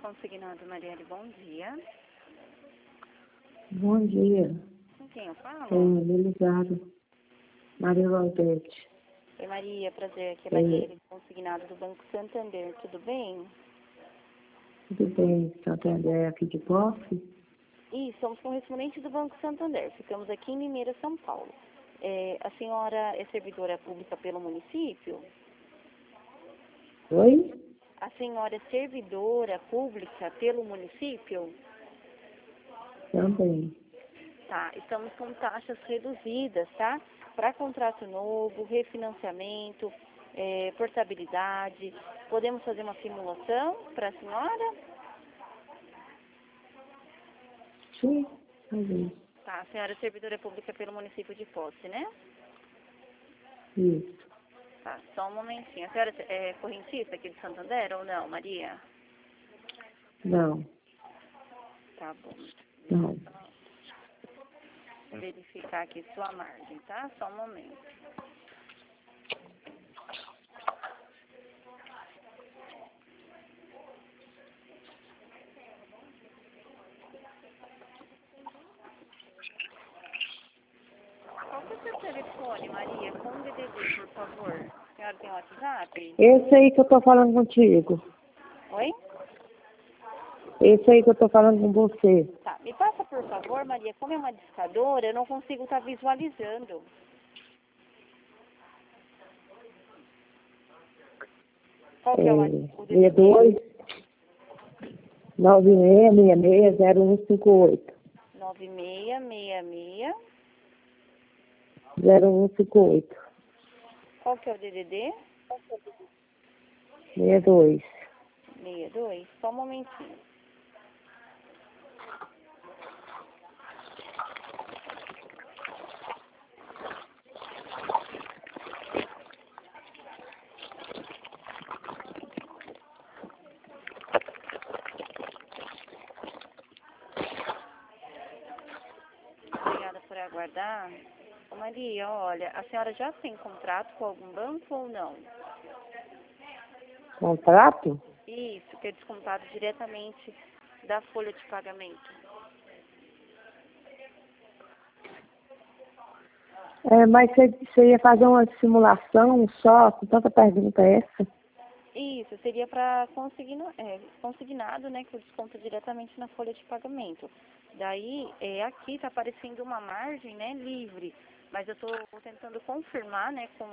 Consignado Marielle, bom dia. Bom dia. Com quem eu falo? Elizado. Maria Valdete. Oi, Maria, prazer. Aqui é Marielle, consignado do Banco Santander. Tudo bem? Tudo bem, Santander aqui de Posse? Isso, somos correspondentes do Banco Santander. Ficamos aqui em Limeira, São Paulo. A senhora é servidora pública pelo município? Oi? A senhora é servidora pública pelo município? Também. Tá, estamos com taxas reduzidas, tá? Para contrato novo, refinanciamento, portabilidade. Podemos fazer uma simulação para a senhora? Sim, talvez. Tá, a senhora é servidora pública pelo município de Posse, né? Isso. Tá, só um momentinho. A senhora é correntista aqui de Santander ou não, Maria? Não, Tá bom. não. Vou verificar aqui sua margem, tá? Só um momento. Qual que é o seu telefone, Maria? Com o DDD, por favor. A senhora tem WhatsApp? Esse aí que eu tô falando contigo. Oi? Esse aí que eu tô falando com você. Tá, me passa, por favor, Maria. Como é uma discadora, eu não consigo estar visualizando. Qual que é o DDD? 62 9666 0158. 9666. 0158. Qual que é o DDD? 62. 62. Só um momentinho. Obrigada por aguardar. Ô, Maria, olha, a senhora já tem contrato com algum banco ou não? Contrato? Isso, que é descontado diretamente da folha de pagamento. Mas você ia fazer uma simulação só, com tanta pergunta essa? Isso, seria para consignado, né, que desconta diretamente na folha de pagamento. Daí, aqui está aparecendo uma margem, né, livre, mas eu estou tentando confirmar, né, com